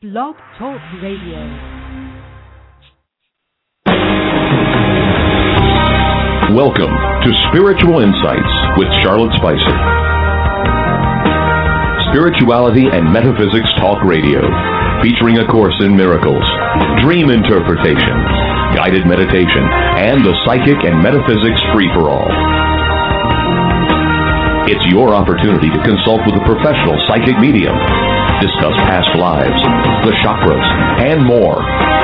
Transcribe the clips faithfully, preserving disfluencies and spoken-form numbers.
Blog Talk Radio. Welcome to Spiritual Insights with Charlotte Spicer. Spirituality and Metaphysics Talk Radio, featuring A Course in Miracles, dream interpretation, guided meditation, and the psychic and metaphysics free-for-all. It's your opportunity to consult with a professional psychic medium, discuss past lives, the chakras, and more.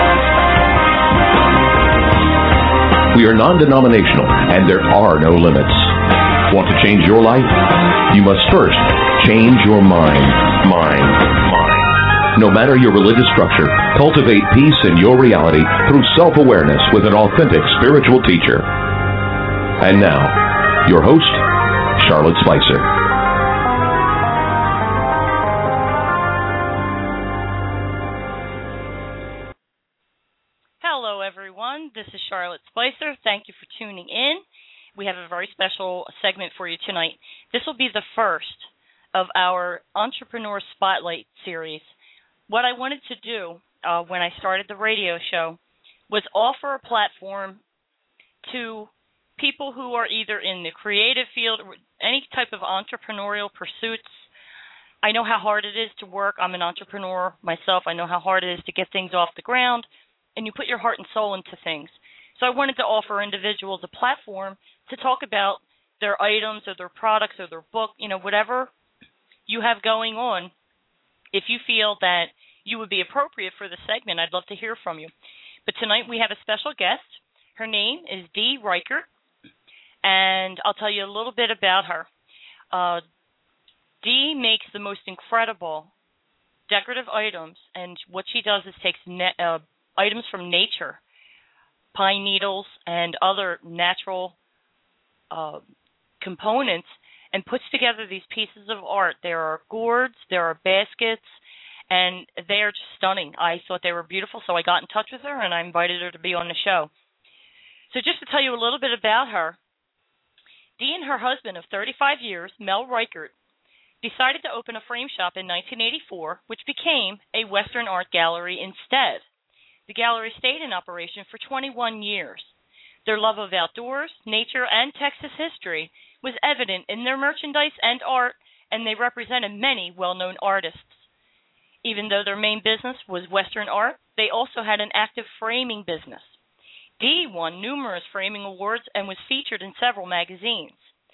We are non-denominational, and there are no limits. Want to change your life? You must first change your mind. Mind. Mind. No matter your religious structure, cultivate peace in your reality through self-awareness with an authentic spiritual teacher. And now, your host, Charlotte Spicer. Hello, everyone. This is Charlotte Spicer. Thank you for tuning in. We have a very special segment for you tonight. This will be the first of our Entrepreneur Spotlight series. What I wanted to do uh, when I started the radio show was offer a platform to people who are either in the creative field, any type of entrepreneurial pursuits. I know how hard it is to work. I'm an entrepreneur myself. I know how hard it is to get things off the ground, and you put your heart and soul into things. So I wanted to offer individuals a platform to talk about their items or their products or their book, you know, whatever you have going on. If you feel that you would be appropriate for the segment, I'd love to hear from you. But tonight we have a special guest. Her name is Dee Reichert, and I'll tell you a little bit about her. Uh, Dee makes the most incredible decorative items, and what she does is takes ne- uh, items from nature, pine needles and other natural uh, components, and puts together these pieces of art. There are gourds, there are baskets, and they are just stunning. I thought they were beautiful, so I got in touch with her, and I invited her to be on the show. So just to tell you a little bit about her, Dee and her husband of thirty-five years, Mel Reichert, decided to open a frame shop in nineteen eighty-four, which became a Western art gallery instead. The gallery stayed in operation for twenty-one years. Their love of outdoors, nature, and Texas history was evident in their merchandise and art, and they represented many well-known artists. Even though their main business was Western art, they also had an active framing business. Dee won numerous framing awards and was featured in several magazines.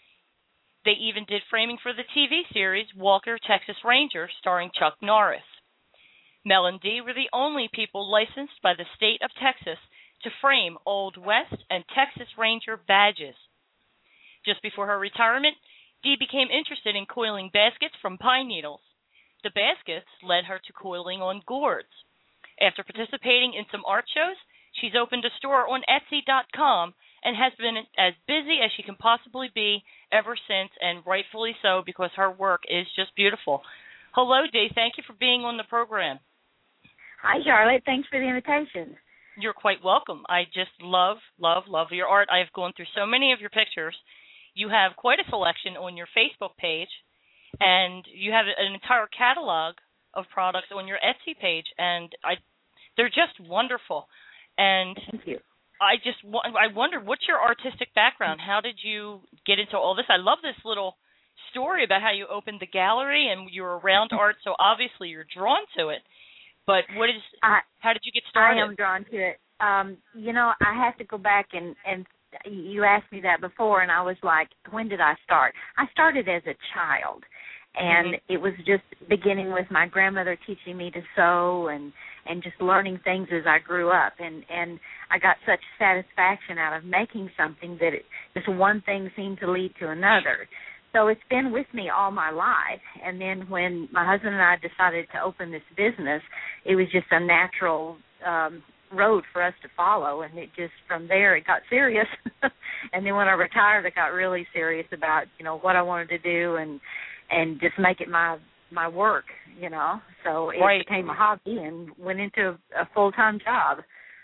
They even did framing for the T V series Walker, Texas Ranger, starring Chuck Norris. Mel and Dee were the only people licensed by the state of Texas to frame Old West and Texas Ranger badges. Just before her retirement, Dee became interested in coiling baskets from pine needles. The baskets led her to coiling on gourds. After participating in some art shows, she's opened a store on Etsy dot com and has been as busy as she can possibly be ever since, and rightfully so, because her work is just beautiful. Hello, Dee. Thank you for being on the program. Hi, Charlotte. Thanks for the invitation. You're quite welcome. I just love, love, love your art. I have gone through so many of your pictures. You have quite a selection on your Facebook page, and you have an entire catalog of products on your Etsy page, and I, they're just wonderful. And thank you. I just I wondered, what's your artistic background? How did you get into all this? I love this little story about how you opened the gallery and you're around art, so obviously you're drawn to it. But what is? I, how did you get started? I am drawn to it. Um, you know, I have to go back and, and you asked me that before, and I was like, when did I start? I started as a child, and mm-hmm. it was just beginning with my grandmother teaching me to sew and, and just learning things as I grew up. And, and I got such satisfaction out of making something that it, just one thing seemed to lead to another. So it's been with me all my life. And then when my husband and I decided to open this business, it was just a natural um, road for us to follow. And it just, from there, it got serious. And then when I retired, I got really serious about, you know, what I wanted to do and and just make it my my work, you know. So it right. became a hobby and went into a full-time job.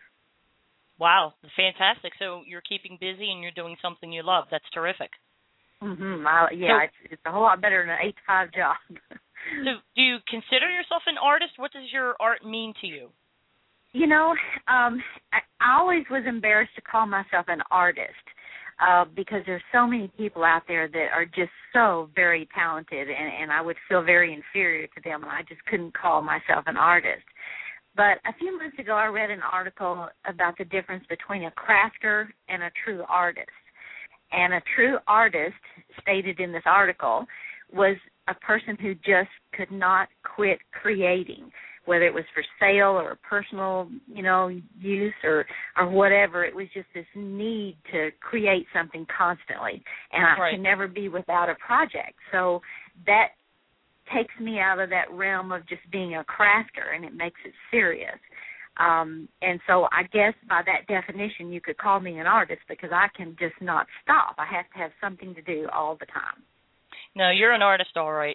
Wow, fantastic. So you're keeping busy and you're doing something you love. That's terrific. Mm-hmm. I, yeah, so, it's, it's a whole lot better than an eight to five job. So do you consider yourself an artist? What does your art mean to you? You know, um, I, I always was embarrassed to call myself an artist uh, because there's so many people out there that are just so very talented, and, and I would feel very inferior to them, and I just couldn't call myself an artist. But a few months ago, I read an article about the difference between a crafter and a true artist. And a true artist, stated in this article, was a person who just could not quit creating, whether it was for sale or personal, you know, use or, or whatever. It was just this need to create something constantly. And I right. can never be without a project. So that takes me out of that realm of just being a crafter, and it makes it serious. Um, and so I guess by that definition, you could call me an artist because I can just not stop. I have to have something to do all the time. No, you're an artist, all right.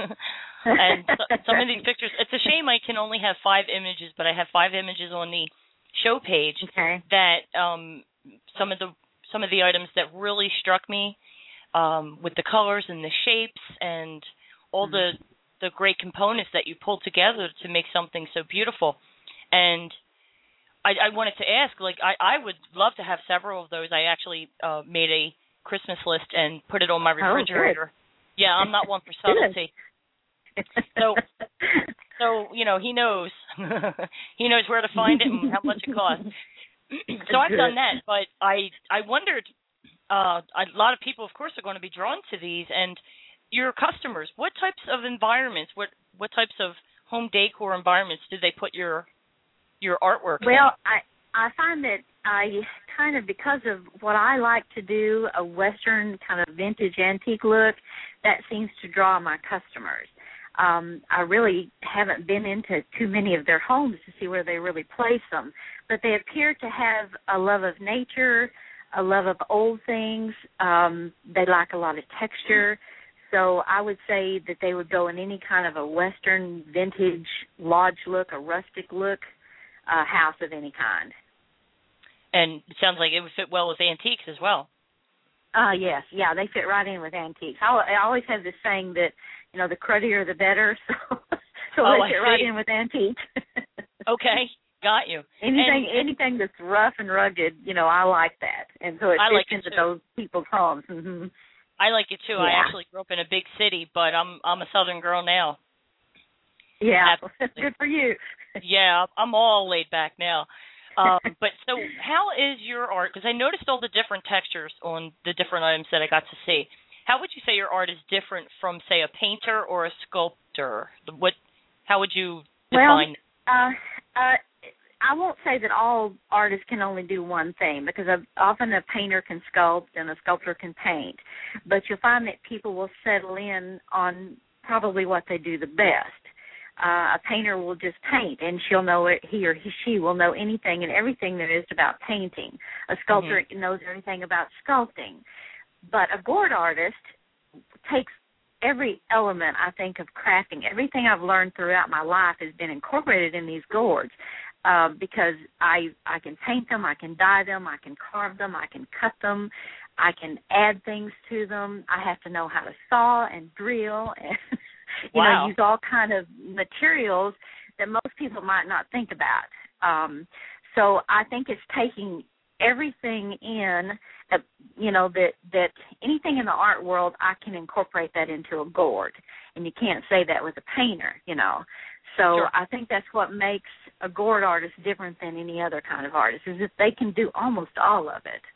And so, some of these pictures, it's a shame I can only have five images, but I have five images on the show page okay. that um, some of the some of the items that really struck me um, with the colors and the shapes and all the, the great components that you pulled together to make something so beautiful. And I, I wanted to ask, like, I, I would love to have several of those. I actually uh, made a Christmas list and put it on my refrigerator. Oh, yeah, I'm not one for subtlety. so, so you know, he knows. He knows where to find it and how much it costs. So I've done that, but I, I wondered, uh, a lot of people, of course, are going to be drawn to these, and your customers, what types of environments, what what types of home decor environments do they put your your artwork in? Well, I I find that I kind of, because of what I like to do, a Western kind of vintage antique look, that seems to draw my customers. Um, I really haven't been into too many of their homes to see where they really place them, but they appear to have a love of nature, a love of old things. Um, they like a lot of texture. So I would say that they would go in any kind of a Western vintage lodge look, a rustic look, uh, house of any kind. And it sounds like it would fit well with antiques as well. Uh, yes, yeah, they fit right in with antiques. I, I always have this saying that, you know, the cruddier the better, so so oh, they fit right in with antiques. Okay, got you. Anything and, anything that's rough and rugged, you know, I like that, and so it I fits like into it those people's homes. Mm-hmm. I like it too. Yeah. I actually grew up in a big city, but I'm I'm a Southern girl now. Yeah, Absolutely. Good for you. Yeah, I'm all laid back now. Um, but so how is your art, because I noticed all the different textures on the different items that I got to see. How would you say your art is different from, say, a painter or a sculptor? What? How would you define? Well, uh, uh, I won't say that all artists can only do one thing, because often a painter can sculpt and a sculptor can paint. But you'll find that people will settle in on probably what they do the best. Uh, a painter will just paint, and she'll know it. He or he, she will know anything and everything there is about painting. A sculptor mm-hmm. knows everything about sculpting. But a gourd artist takes every element, I think, of crafting. Everything I've learned throughout my life has been incorporated in these gourds uh, because I I can paint them, I can dye them, I can carve them, I can cut them, I can add things to them. I have to know how to saw and drill and you wow. know, use all kind of materials that most people might not think about. Um, so I think it's taking everything in, uh, you know, that, that anything in the art world, I can incorporate that into a gourd. And you can't say that with a painter, you know. So sure. I think that's what makes a gourd artist different than any other kind of artist, is that they can do almost all of it.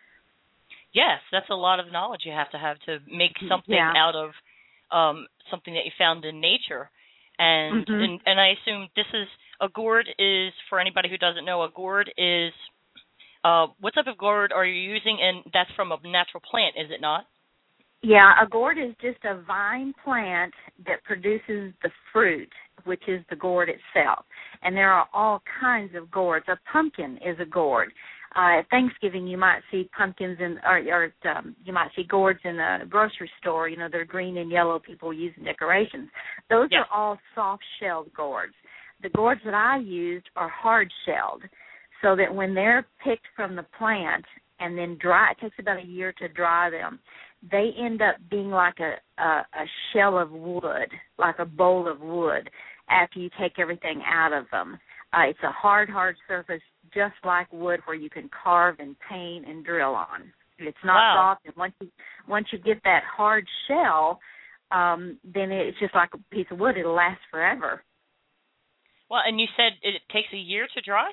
Yes, that's a lot of knowledge you have to have to make something yeah. out of um, something that you found in nature. And, mm-hmm. and and I assume this is, a gourd is, for anybody who doesn't know, a gourd is, uh, what type of gourd are you using? And that's from a natural plant, is it not? Yeah, a gourd is just a vine plant that produces the fruit, which is the gourd itself. And there are all kinds of gourds. A pumpkin is a gourd. Uh, at Thanksgiving, you might see pumpkins in, or, or um, you might see gourds in a grocery store. You know, they're green and yellow. People use in decorations. Those yes. are all soft-shelled gourds. The gourds that I used are hard-shelled, so that when they're picked from the plant and then dry, it takes about a year to dry them. they end up being like a, a, a shell of wood, like a bowl of wood after you take everything out of them. Uh, it's a hard, hard surface, just like wood, where you can carve and paint and drill on. It's not wow. soft, and once you once you get that hard shell, um, then it's just like a piece of wood. It'll last forever. Well, and you said it takes a year to dry?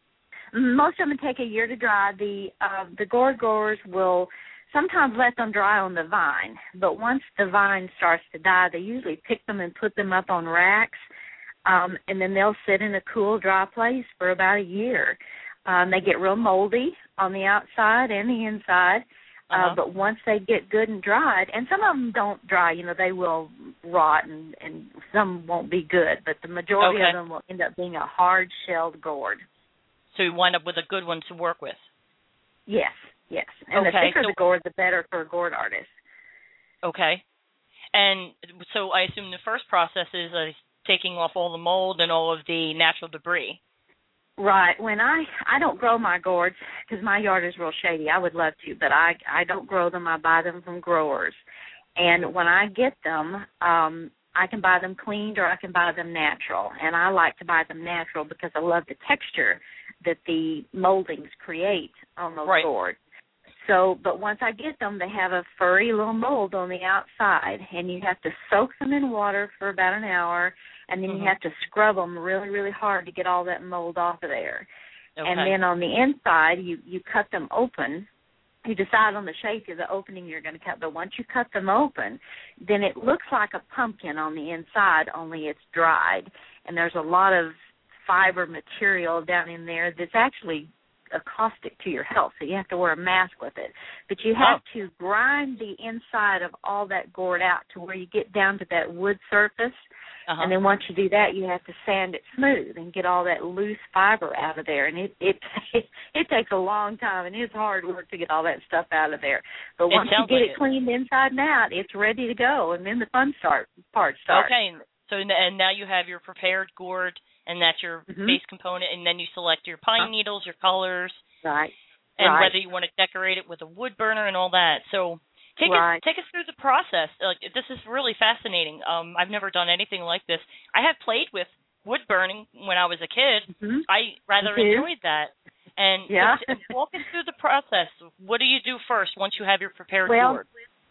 Most of them take a year to dry. The uh, the gourd growers will sometimes let them dry on the vine, but once the vine starts to die, they usually pick them and put them up on racks, um, and then they'll sit in a cool, dry place for about a year. Um, they get real moldy on the outside and the inside, uh, uh-huh. but once they get good and dried, and some of them don't dry, you know, they will rot, and, and some won't be good, but the majority okay. of them will end up being a hard-shelled gourd. So you wind up with a good one to work with. Yes, yes. And okay, the thicker so, the gourd, the better for a gourd artist. Okay. And so I assume the first process is uh, taking off all the mold and all of the natural debris. Right. When I I don't grow my gourds because my yard is real shady. I would love to, but I I don't grow them. I buy them from growers. And when I get them, um, I can buy them cleaned or I can buy them natural. And I like to buy them natural because I love the texture that the moldings create on those right. gourds. So, but once I get them, they have a furry little mold on the outside, and you have to soak them in water for about an hour, and then mm-hmm. you have to scrub them really, really hard to get all that mold off of there. Okay. And then on the inside, you, you cut them open. You decide on the shape of the opening you're going to cut, but once you cut them open, then it looks like a pumpkin on the inside, only it's dried, and there's a lot of fiber material down in there that's actually a caustic to your health, so you have to wear a mask with it. But you have oh. to grind the inside of all that gourd out to where you get down to that wood surface, uh-huh. and then once you do that, you have to sand it smooth and get all that loose fiber out of there. And it it it, it takes a long time, and it's hard work to get all that stuff out of there. But once you get like it, it cleaned inside and out, it's ready to go, and then the fun start part starts. Okay, so and now you have your prepared gourd, and that's your mm-hmm. base component, and then you select your pine needles, your colors, right, and right. whether you want to decorate it with a wood burner and all that. So take right. us take us through the process. Like, this is really fascinating. Um, I've never done anything like this. I have played with wood burning when I was a kid. Mm-hmm. I rather enjoyed that. And yeah. so walk us through the process. What do you do first once you have your prepared well, gourd?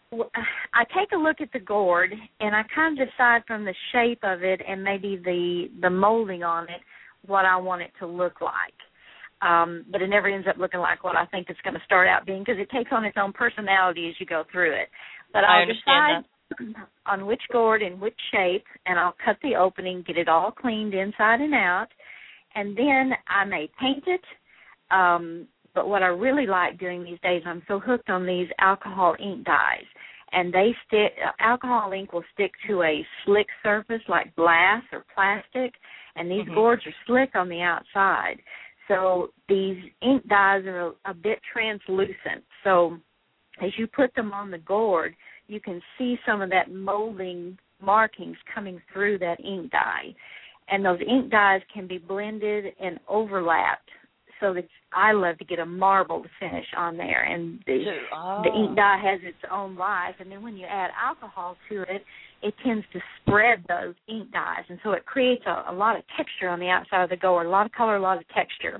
I take a look at the gourd, and I kind of decide from the shape of it and maybe the, the molding on it what I want it to look like. Um, but it never ends up looking like what I think it's going to start out being because it takes on its own personality as you go through it. But I I'll decide that. on which gourd and which shape, and I'll cut the opening, get it all cleaned inside and out, and then I may paint it. Um, but what I really like doing these days, I'm so hooked on these alcohol ink dyes. And they stick, uh, alcohol ink will stick to a slick surface like glass or plastic, and these mm-hmm. gourds are slick on the outside. So these ink dyes are a, a bit translucent. So as you put them on the gourd, you can see some of that molding markings coming through that ink dye. And those ink dyes can be blended and overlapped so that I love to get a marbled finish on there. And the, oh. the ink dye has its own life. And then when you add alcohol to it, it tends to spread those ink dyes. And so it creates a, a lot of texture on the outside of the gourd, a lot of color, a lot of texture.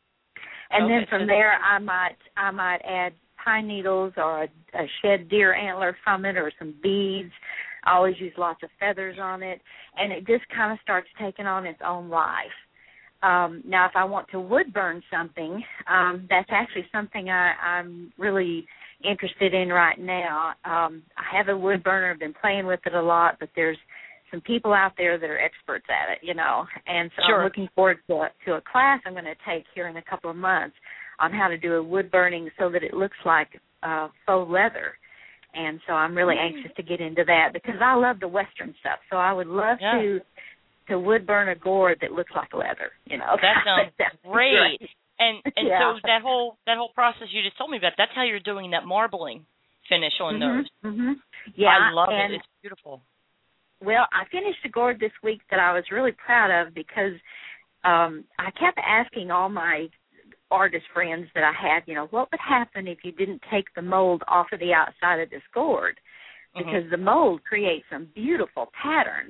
And okay, then from so there, I might I might add pine needles or a, a shed deer antler from it or some beads. I always use lots of feathers on it. And it just kind of starts taking on its own life. Um, now, if I want to wood burn something, um, that's actually something I, I'm really interested in right now. Um, I have a wood burner. I've been playing with it a lot, but there's some people out there that are experts at it, you know. And so sure. I'm looking forward to a, to a class I'm going to take here in a couple of months on how to do a wood burning so that it looks like uh, faux leather. And so I'm really mm. anxious to get into that because I love the Western stuff. So I would love yeah. to to wood burn a gourd that looks like leather, you know. That sounds great. great. And and yeah. so that whole that whole process you just told me about, that's how you're doing that marbling finish on mm-hmm, those. Mm-hmm. Yeah, I love and, it. It's beautiful. Well, I finished a gourd this week that I was really proud of because um, I kept asking all my artist friends that I had, you know, what would happen if you didn't take the mold off of the outside of this gourd? Because mm-hmm. the mold creates some beautiful patterns.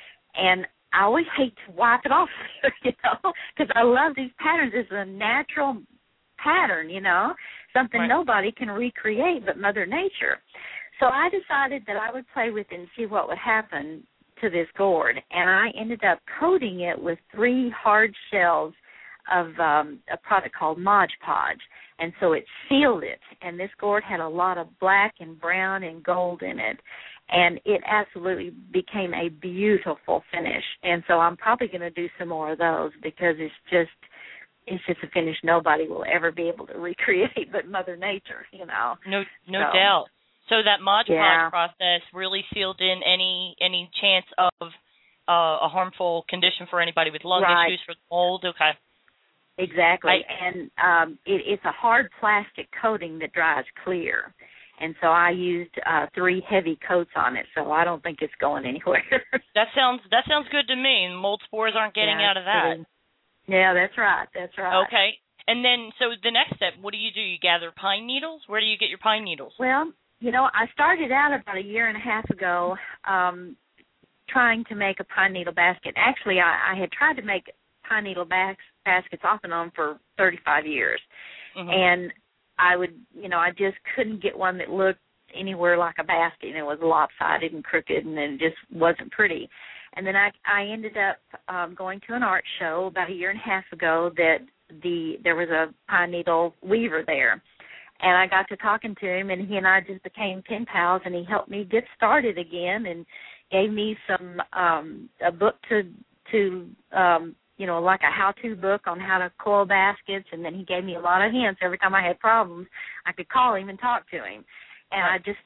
And I always hate to wipe it off, you know, because I love these patterns. It's a natural pattern, you know, something right. nobody can recreate but Mother Nature. So I decided that I would play with it and see what would happen to this gourd. And I ended up coating it with three hard shells of um, a product called Mod Podge. And so it sealed it. And this gourd had a lot of black and brown and gold in it. And it absolutely became a beautiful finish. And so I'm probably going to do some more of those because it's just it's just a finish nobody will ever be able to recreate but Mother Nature, you know. No no so, doubt. So that Mod Podge yeah. process really sealed in any any chance of uh, a harmful condition for anybody with lung right. issues for mold. Okay. Exactly. I, and um, it, it's a hard plastic coating that dries clear. And so I used uh, three heavy coats on it, so I don't think it's going anywhere. that sounds that sounds good to me. Mold spores aren't getting yeah, out of that. Yeah, that's right. That's right. Okay. And then, so the next step, what do you do? You gather pine needles? Where do you get your pine needles? Well, you know, I started out about a year and a half ago um, trying to make a pine needle basket. Actually, I, I had tried to make pine needle bas- baskets off and on for thirty-five years. Mm-hmm. And I would, you know, I just couldn't get one that looked anywhere like a basket, and it was lopsided and crooked, and it just wasn't pretty. And then I, I ended up um, going to an art show about a year and a half ago that the there was a pine needle weaver there. And I got to talking to him, and he and I just became pen pals, and he helped me get started again and gave me some um, a book to, to um, you know, like a how-to book on how to coil baskets, and then he gave me a lot of hints. Every time I had problems, I could call him and talk to him. And I just,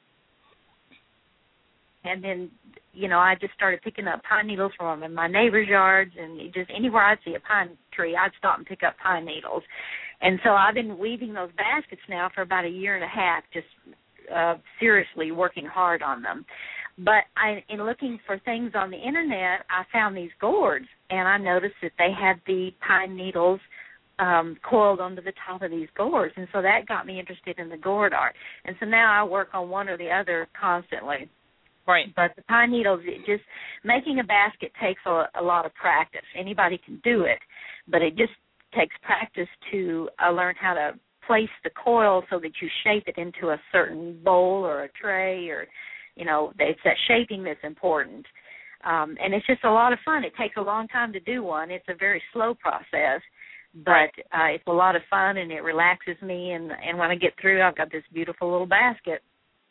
and then, you know, I just started picking up pine needles from in my neighbor's yards, and just anywhere I'd see a pine tree, I'd stop and pick up pine needles. And so I've been weaving those baskets now for about a year and a half, just uh, seriously working hard on them. But I, in looking for things on the Internet, I found these gourds, and I noticed that they had the pine needles um, coiled onto the top of these gourds, and so that got me interested in the gourd art. And so now I work on one or the other constantly. Right. But the pine needles, it just making a basket takes a, a lot of practice. Anybody can do it, but it just takes practice to uh, learn how to place the coil so that you shape it into a certain bowl or a tray, or, you know, it's that shaping that's important. Um, and it's just a lot of fun. It takes a long time to do one. It's a very slow process, but uh, it's a lot of fun, and it relaxes me. And, and when I get through, I've got this beautiful little basket.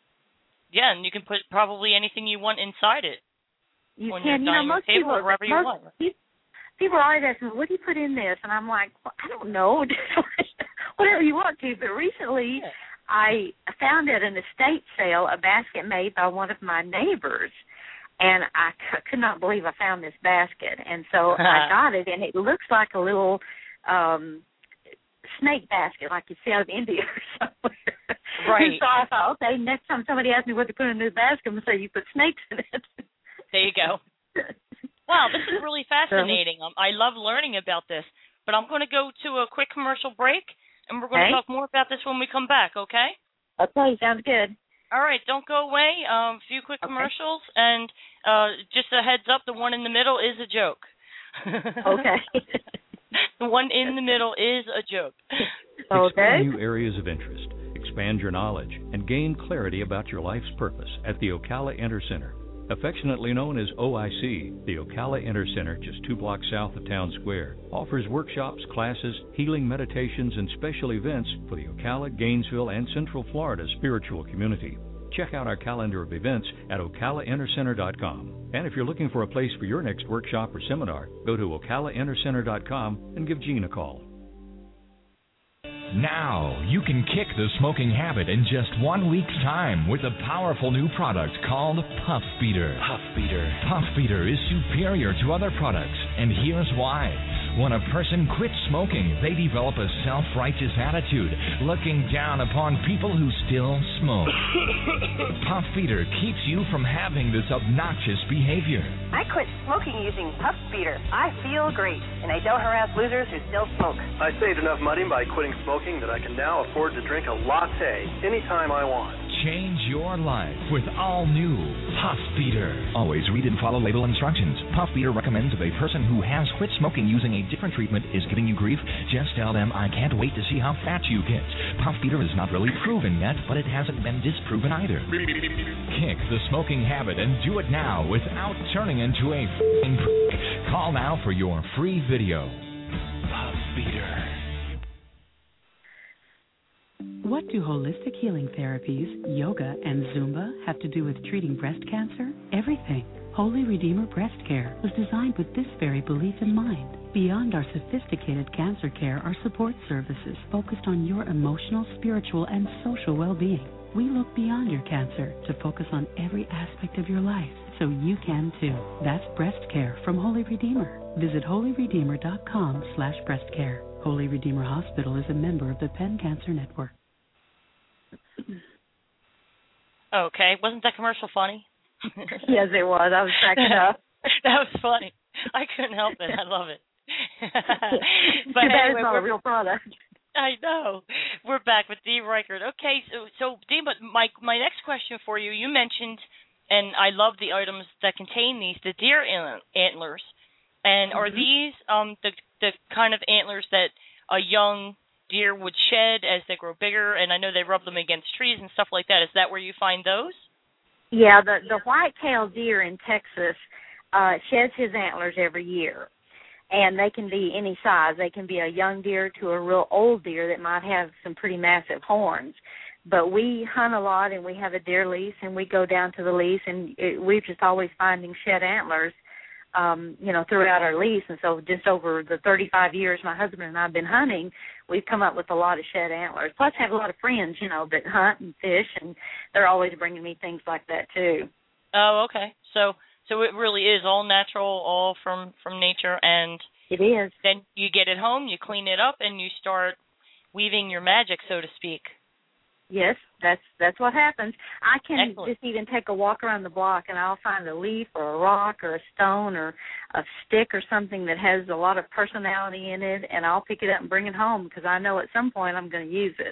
Yeah, and you can put probably anything you want inside it. You can. You know, most people, or wherever you most want. people are always asking, what do you put in this? And I'm like, well, I don't know. Whatever you want to. But recently yeah. I found at an estate sale a basket made by one of my neighbors, and I c- could not believe I found this basket. And so I got it, and it looks like a little um, snake basket, like you see out of India or somewhere. Right. So I thought, okay, next time somebody asks me what to put in a new basket, I'm going to say you put snakes in it. There you go. Wow, this is really fascinating. Um, I love learning about this. But I'm going to go to a quick commercial break, and we're going okay. to talk more about this when we come back, okay? Okay, sounds good. All right, don't go away. A um, few quick okay. commercials, and uh, just a heads up, the one in the middle is a joke. Okay. The one in the middle is a joke. Okay. Explore new areas of interest, expand your knowledge, and gain clarity about your life's purpose at the Ocala Intercenter. Affectionately known as O I C, the Ocala Intercenter, just two blocks south of Town Square, offers workshops, classes, healing meditations, and special events for the Ocala, Gainesville, and Central Florida spiritual community. Check out our calendar of events at ocala intercenter dot com. And if you're looking for a place for your next workshop or seminar, go to ocala intercenter dot com and give Gene a call. Now, you can kick the smoking habit in just one week's time with a powerful new product called Puff Beater. Puff Beater. Puff Beater is superior to other products, and here's why. When a person quits smoking, they develop a self-righteous attitude, looking down upon people who still smoke. Puff Beater keeps you from having this obnoxious behavior. I quit smoking using Puff Beater. I feel great, and I don't harass losers who still smoke. I saved enough money by quitting smoking that I can now afford to drink a latte anytime I want. Change your life with all new Puff Beater. Always read and follow label instructions. Puff Beater recommends if a person who has quit smoking using a different treatment is giving you grief, just tell them, I can't wait to see how fat you get. Puff Beater is not really proven yet, but it hasn't been disproven either. Kick the smoking habit and do it now without turning into a f***ing prick. Call now for your free video. Puff Beater. What do holistic healing therapies, yoga, and Zumba have to do with treating breast cancer? Everything. Holy Redeemer Breast Care was designed with this very belief in mind. Beyond our sophisticated cancer care are support services focused on your emotional, spiritual, and social well-being. We look beyond your cancer to focus on every aspect of your life so you can too. That's breast care from Holy Redeemer. Visit holy redeemer dot com slash breast care. Holy Redeemer Hospital is a member of the Penn Cancer Network. Okay, wasn't that commercial funny? Yes, it was. I was cracking up. That was funny. I couldn't help it. I love it. But Too bad anyway, it's not a real product. I know. We're back with Dee Reichert. Okay, so so Dee, but my my next question for you, you mentioned, and I love the items that contain these, the deer antlers, and mm-hmm. are these um the the kind of antlers that a young deer would shed as they grow bigger? And I know they rub them against trees and stuff like that. Is that where you find those? Yeah, the the white-tailed deer in Texas uh, sheds his antlers every year, and they can be any size. They can be a young deer to a real old deer that might have some pretty massive horns. But we hunt a lot, and we have a deer lease, and we go down to the lease, and it, we're just always finding shed antlers, um, you know, throughout our lease. And so just over the thirty-five years my husband and I have been hunting, we've come up with a lot of shed antlers. Plus I have a lot of friends, you know, that hunt and fish, and they're always bringing me things like that too. Oh, okay. So so it really is all natural, all from, from nature, and it is. Then you get it home, you clean it up, and you start weaving your magic, so to speak. Yes, that's that's what happens. I can Excellent. just even take a walk around the block, and I'll find a leaf or a rock or a stone or a stick or something that has a lot of personality in it, and I'll pick it up and bring it home because I know at some point I'm going to use it.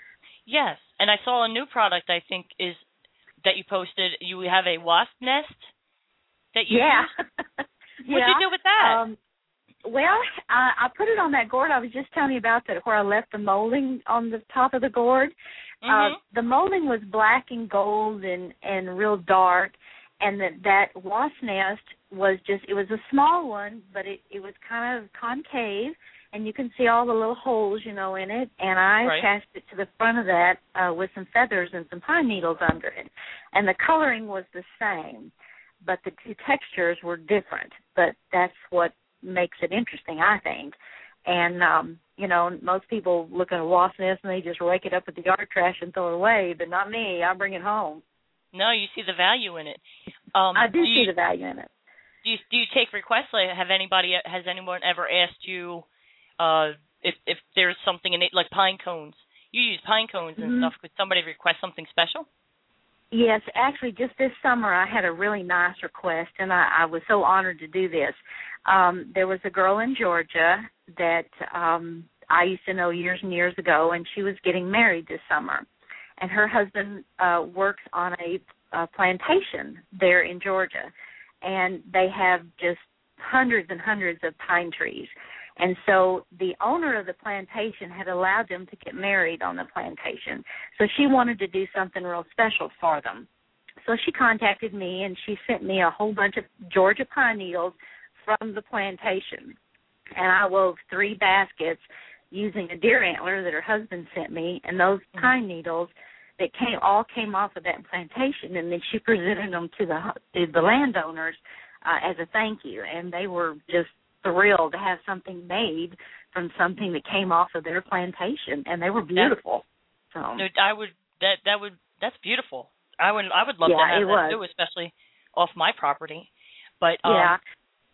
Yes, and I saw a new product, I think, is that you posted. You have a wasp nest that you yeah. use? What yeah. did you do with that? Um, well, I, I put it on that gourd I was just telling you about, that where I left the molding on the top of the gourd. Mm-hmm. Uh, the molding was black and gold and, and real dark, and that, that wasp nest was just, it was a small one, but it, it was kind of concave, and you can see all the little holes, you know, in it, and I right. attached it to the front of that uh, with some feathers and some pine needles under it. And the coloring was the same, but the two textures were different, but that's what makes it interesting, I think. And, um, you know, most people look at a wasp nest and they just rake it up at the yard trash and throw it away, but not me. I bring it home. No, you see the value in it. Um, I do, do see you, the value in it. Do you, do you take requests? Like, have anybody, has anyone ever asked you uh, if if there's something in it, like pine cones? You use pine cones and mm-hmm. stuff. Could somebody request something special? Yes, actually, just this summer I had a really nice request, and I, I was so honored to do this. Um, there was a girl in Georgia that um, I used to know years and years ago, and she was getting married this summer. And her husband uh, works on a, a plantation there in Georgia, and they have just hundreds and hundreds of pine trees. And so the owner of the plantation had allowed them to get married on the plantation. So she wanted to do something real special for them. So she contacted me, and she sent me a whole bunch of Georgia pine needles from the plantation. And I wove three baskets using a deer antler that her husband sent me, and those pine needles that came all came off of that plantation, and then she presented them to the, to the landowners uh, as a thank you. And they were just thrilled to have something made from something that came off of their plantation, and they were beautiful. So I would that that would that's beautiful. I would I would love yeah, to have it that was. too, especially off my property. But um, yeah,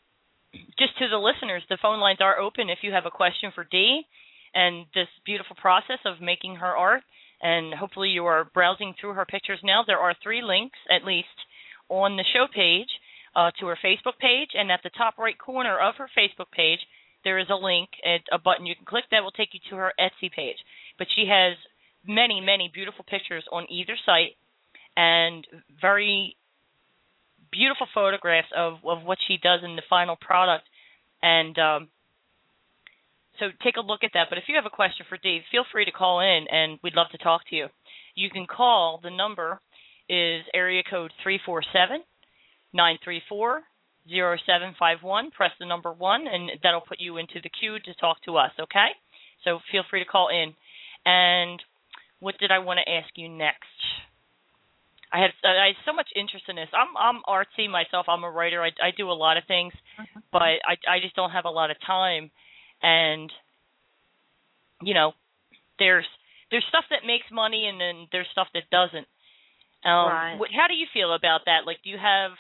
just to the listeners, the phone lines are open if you have a question for Dee and this beautiful process of making her art. And hopefully you are browsing through her pictures now. There are three links, at least, on the show page uh, to her Facebook page. And at the top right corner of her Facebook page, there is a link, a button you can click that will take you to her Etsy page. But she has many, many beautiful pictures on either site and very beautiful photographs of, of what she does in the final product. And um, so take a look at that. But if you have a question for Dee, feel free to call in, and we'd love to talk to you. You can call. The number is area code three four seven, nine three four, zero seven five one. Press the number one, and that'll put you into the queue to talk to us, okay? So feel free to call in. And what did I want to ask you next? I have I have so much interest in this. I'm I'm artsy myself. I'm a writer. I, I do a lot of things, uh-huh. but I I just don't have a lot of time. And you know, there's there's stuff that makes money, and then there's stuff that doesn't. Um, right. What, how do you feel about that? Like, do you have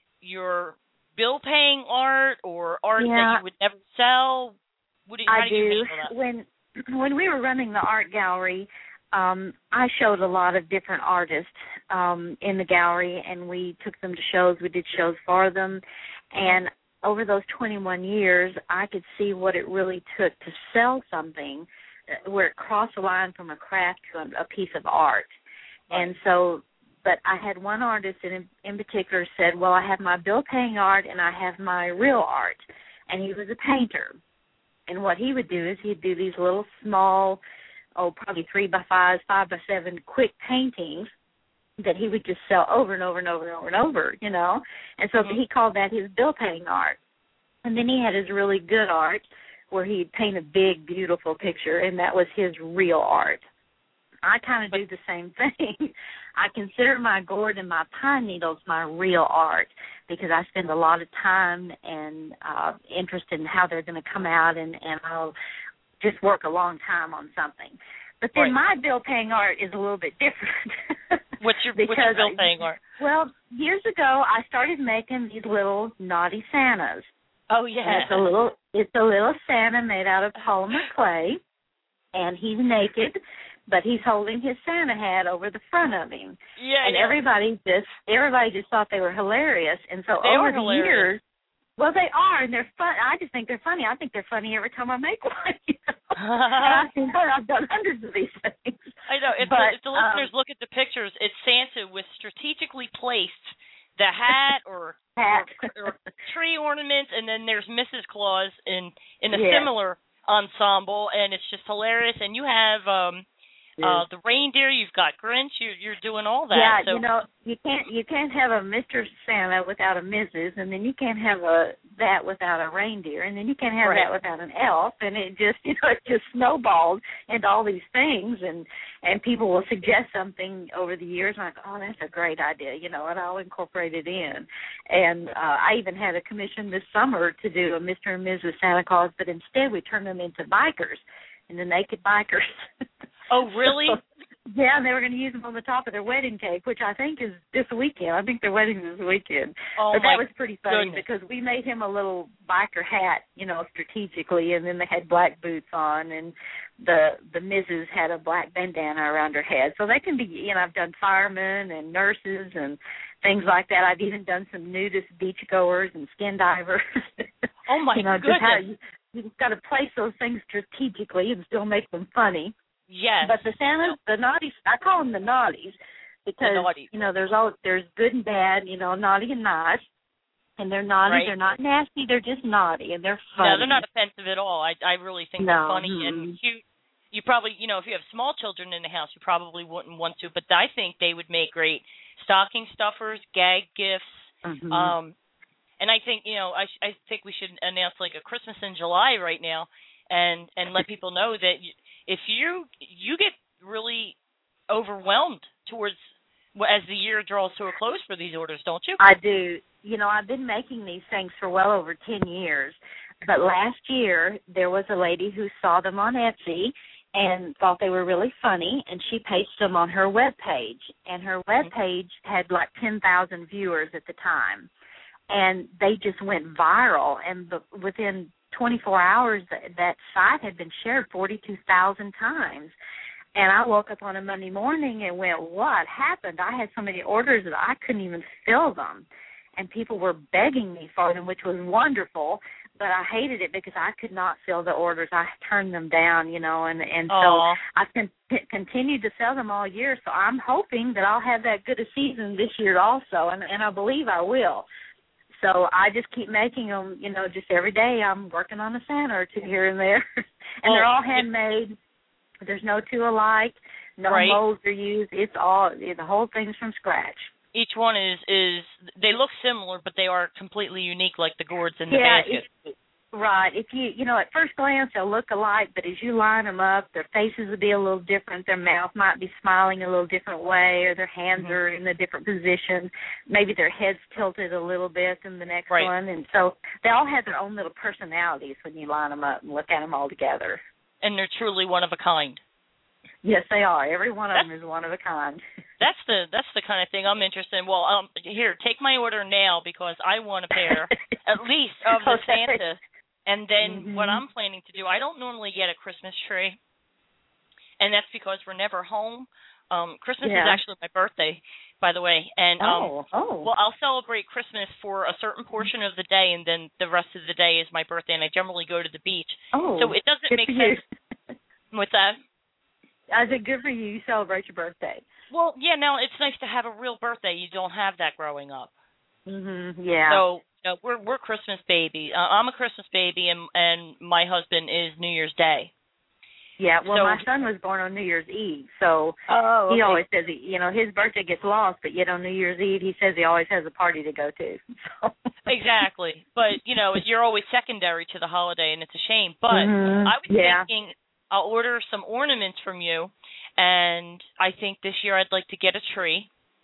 your bill-paying art or art yeah. that you would never sell? What do, how I do you do. handle that? When when we were running the art gallery, um, I showed a lot of different artists um, in the gallery, and we took them to shows. We did shows for them, and over those twenty-one years, I could see what it really took to sell something where it crossed the line from a craft to a, a piece of art. Right. And so, but I had one artist in, in particular said, well, I have my bill-paying art and I have my real art. And he was a painter. And what he would do is he'd do these little small, oh, probably three by five, five by seven quick paintings that he would just sell over and over and over and over and over, you know. And so mm-hmm. he called that his bill-paying art. And then he had his really good art where he'd paint a big, beautiful picture, and that was his real art. I kind of do the same thing. I consider my gourd and my pine needles my real art because I spend a lot of time and uh, interest in how they're going to come out, and, and I'll just work a long time on something. But then right. my bill-paying art is a little bit different. What's your, what's your bill-paying art? Well, years ago I started making these little naughty Santas. Oh yeah. And it's a little it's a little Santa made out of polymer clay, and he's naked, but he's holding his Santa hat over the front of him. Yeah. And yeah. everybody just everybody just thought they were hilarious. And so they over the hilarious. years, well, they are, and they're fun. I just think they're funny. I think they're funny every time I make one. You know? And I've, seen, I've done hundreds of these things. I know. If, but, the, if the listeners um, look at the pictures, it's Santa with strategically placed the hat or, hat. or, or tree ornaments, and then there's Missus Claus in in a yes. similar ensemble, and it's just hilarious. And you have um, yes. uh, the reindeer. You've got Grinch. You, you're doing all that. Yeah, so. you know, you can't you can't have a Mister Santa without a Missus, and then you can't have a that without a reindeer, and then you can't have right. that without an elf, and it just you know it just snowballs into all these things, and and people will suggest something over the years, and I'm like, oh, that's a great idea, you know, and I'll incorporate it in. And uh, I even had a commission this summer to do a Mister and Missus Santa Claus, but instead we turned them into bikers, and the naked bikers. Oh, really? So, yeah, and they were going to use them on the top of their wedding cake, which I think is this weekend. I think their wedding's this weekend. Oh, but that was pretty funny goodness. because we made him a little biker hat, you know, strategically, and then they had black boots on, and the the Missus had a black bandana around her head. So they can be, you know, I've done firemen and nurses and things like that. I've even done some nudist beachgoers and skin divers. Oh, my you know, goodness. Just how you, you've got to place those things strategically and still make them funny. Yes. But the Santas, the naughties, I call them the naughties because, the naughties. you know, there's all there's good and bad, you know, naughty and nice. And they're naughty. Right. They're not nasty. They're just naughty, and they're funny. No, they're not offensive at all. I I really think no. they're funny Mm-hmm. and cute. You probably, you know, if you have small children in the house, you probably wouldn't want to. But I think they would make great stocking stuffers, gag gifts. Mm-hmm. Um, and I think, you know, I I think we should announce like a Christmas in July right now, and and let people know that if you you get really overwhelmed towards as the year draws to a close for these orders, don't you? I do. You know, I've been making these things for well over ten years. But last year, there was a lady who saw them on Etsy and thought they were really funny, and she pasted them on her web page. And her web page had like ten thousand viewers at the time. and they just went viral. And the, within twenty-four hours, that, that site had been shared forty-two thousand times. And I woke up on a Monday morning and went, what happened? I had so many orders that I couldn't even fill them. And people were begging me for them, which was wonderful. But I hated it because I could not fill the orders. I turned them down, you know, and, and so I con- continued to sell them all year. So I'm hoping that I'll have that good a season this year also, and, and I believe I will. So I just keep making them, you know, just every day I'm working on a Santa or two here and there. and well, they're all handmade. There's no two alike. No right. molds are used. It's all, the whole thing's from scratch. Each one is, is they look similar, but they are completely unique, like the gourds in the yeah, basket. If, right. If you, you know, at first glance they'll look alike, but as you line them up, their faces will be a little different. Their mouth might be smiling a little different way, or their hands mm-hmm. are in a different position. Maybe their head's tilted a little bit than the next right. one. And so they all have their own little personalities when you line them up and look at them all together. And they're truly one of a kind. Yes, they are. Every one of that's, them is one of a kind. That's the that's the kind of thing I'm interested in. Well, um, here, take my order now because I want a pair, at least of the okay. Santa. And then mm-hmm. what I'm planning to do, I don't normally get a Christmas tree, and that's because we're never home. Um, Christmas yeah. is actually my birthday, by the way. And um, oh, oh. well, I'll celebrate Christmas for a certain portion of the day, and then the rest of the day is my birthday, and I generally go to the beach. Oh, so it doesn't make sense with that. I said, good for you. You celebrate your birthday. Well, yeah, now it's nice to have a real birthday. You don't have that growing up. Mm-hmm, yeah. So you know, we're we're Christmas baby. Uh, I'm a Christmas baby, and and my husband is New Year's Day. Yeah, well, so, my son was born on New Year's Eve, so oh, okay. he always says, he, you know, his birthday gets lost, but yet on New Year's Eve he says he always has a party to go to. So. Exactly. But, you know, you're always secondary to the holiday, and it's a shame. But mm-hmm. I was yeah. thinking I'll order some ornaments from you, and I think this year I'd like to get a tree,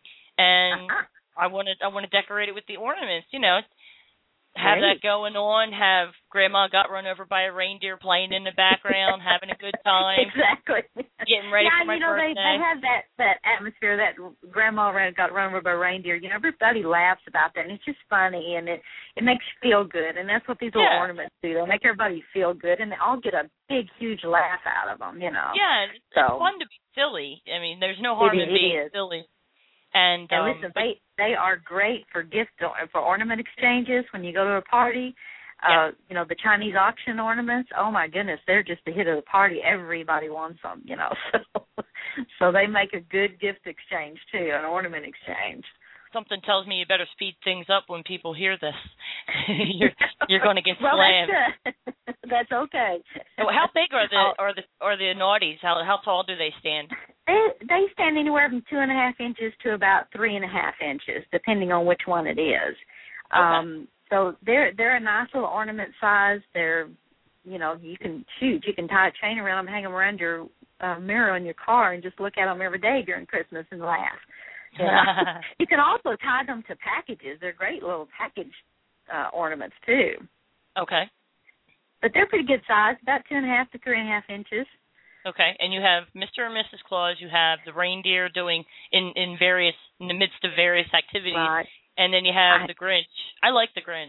and uh-huh. I want to I want to decorate it with the ornaments, you know, have Great. that going on, have Grandma got run over by a reindeer playing in the background, having a good time. Exactly. Getting ready yeah, for my you know, birthday. they, they have that, that atmosphere, that Grandma ran, got run over by a reindeer. You know, everybody laughs about that, and it's just funny, and it, it makes you feel good, and that's what these little yeah. ornaments do. They make everybody feel good, and they all get a big, huge laugh out of them, you know. Yeah, it's, so, it's fun to be silly. I mean, there's no harm it, in being it is. silly. And, and um, listen, they they are great for gift for ornament exchanges when you go to a party. Yeah. Uh, you know, the Chinese auction ornaments. Oh my goodness, they're just the hit of the party. Everybody wants them. You know, so so they make a good gift exchange too, an ornament exchange. Something tells me you better speed things up when people hear this. you're you're going to get well, slammed. That's, uh, that's okay. So how big are the are the are the naughties? How how tall do they stand? They they stand anywhere from two and a half inches to about three and a half inches, depending on which one it is. Okay. Um, so they're they're a nice little ornament size. They're, you know, you can shoot. You can tie a chain around them, hang them around your uh, mirror in your car, and just look at them every day during Christmas and laugh. You know? You can also tie them to packages. They're great little package uh, ornaments too. Okay. But they're pretty good size, about two and a half to three and a half inches. Okay, and you have Mister and Missus Claus. You have the reindeer doing in, in various in the midst of various activities, right. And then you have I, the Grinch. I like the Grinch.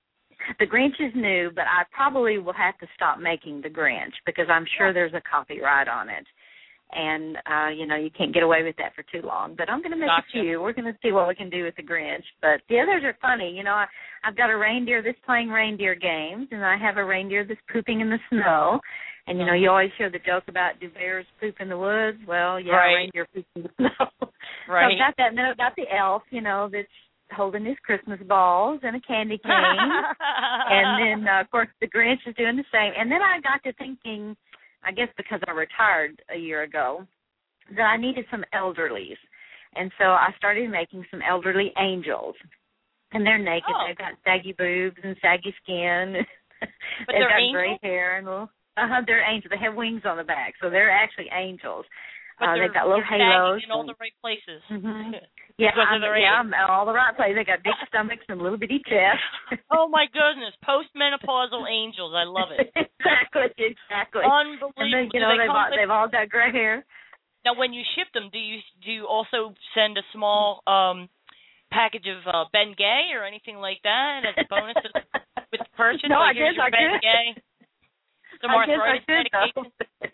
The Grinch is new, but I probably will have to stop making the Grinch because I'm sure yeah. there's a copyright on it. And, uh, you know, you can't get away with that for too long. But I'm going to make gotcha. a few. We're going to see what we can do with the Grinch. But the others are funny. You know, I, I've got a reindeer that's playing reindeer games, and I have a reindeer that's pooping in the snow. And, you know, you always hear the joke about, do bears poop in the woods? Well, yeah, right. reindeer poop in the snow. Right. So I've got that. And then I've got the elf, you know, that's holding his Christmas balls and a candy cane. And then, uh, of course, the Grinch is doing the same. And then I got to thinking, I guess because I retired a year ago, that I needed some elderlies. And so I started making some elderly angels. And they're naked. Oh. They've got saggy boobs and saggy skin. But They've they're got angels? gray hair and little. Uh-huh, they're angels. They have wings on the back, so they're actually angels. But uh, they're, they've got little they're halos. in all and, the right places. Mm-hmm. Yeah, I'm, right. yeah, I'm in all the right places. They got big stomachs and little bitty chests. Oh my goodness, postmenopausal angels! I love it. Exactly, exactly. Unbelievable. And then, you know, they they've all, they've all got gray hair. Now, when you ship them, do you do you also send a small um, package of uh, Ben Gay or anything like that as a bonus with the purchase? No, like, I here's did. your I Ben did. Gay. Some I guess I arthritis did, medication.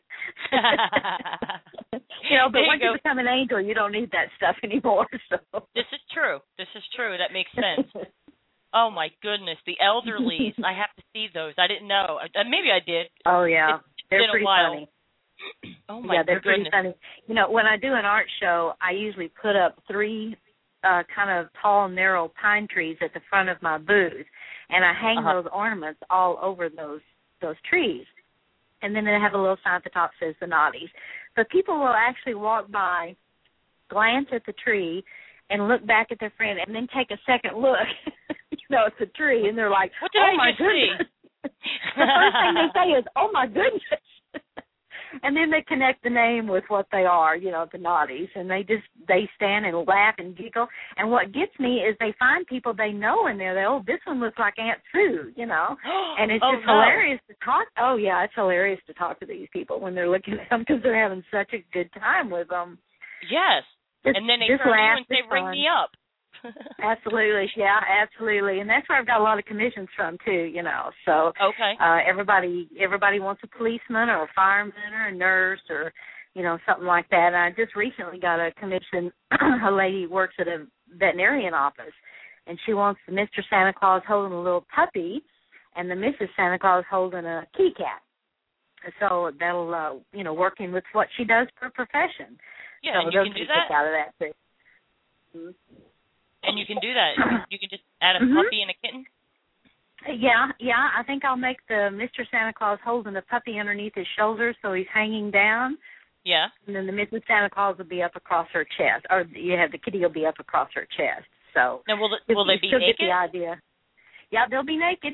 You know, but There once you you go. become an angel, you don't need that stuff anymore. So This is true. This is true. That makes sense. Oh my goodness, the elderlies! I have to see those. I didn't know. Uh, maybe I did. Oh yeah, it's, it's they're been pretty a while. funny. Oh my yeah, they're goodness. pretty funny. You know, when I do an art show, I usually put up three uh, kind of tall, narrow pine trees at the front of my booth, and I hang Uh-huh. those ornaments all over those those trees. And then they have a little sign at the top that says the Naughties. But people will actually walk by, glance at the tree, and look back at their friend, and then take a second look, you know, at the tree, and they're like, What did oh, I my just goodness. see? The first thing they say is, oh, my goodness. And then they connect the name with what they are, you know, the Naughties, and they just, they stand and laugh and giggle. And what gets me is they find people they know in there. They, oh, this one looks like Aunt Sue, you know. And it's Oh, just no. hilarious to talk. Oh, yeah, it's hilarious to talk to these people when they're looking at them because they're having such a good time with them. Yes. Just, And then they just turn to you laugh, and say, it's ring fun. me up. Absolutely, yeah, absolutely, and that's where I've got a lot of commissions from too. You know, so Okay. uh, everybody everybody wants a policeman or a fireman or a nurse or you know something like that. And I just recently got a commission. A lady works at a veterinarian office, and she wants the Mister Santa Claus holding a little puppy, and the Missus Santa Claus holding a kitty cat. So that'll uh, you know working with what she does for profession. Yeah, so and you they'll can do get a that. kick out of that too. Mm-hmm. And you can do that. You can just add a Mm-hmm. puppy and a kitten. Yeah, yeah. I think I'll make the Mister Santa Claus holding the puppy underneath his shoulders so he's hanging down. Yeah. And then the Missus Santa Claus will be up across her chest, or you have the kitty will be up across her chest. So Now, will it, will they be she'll naked? get the idea. Yeah, they'll be naked.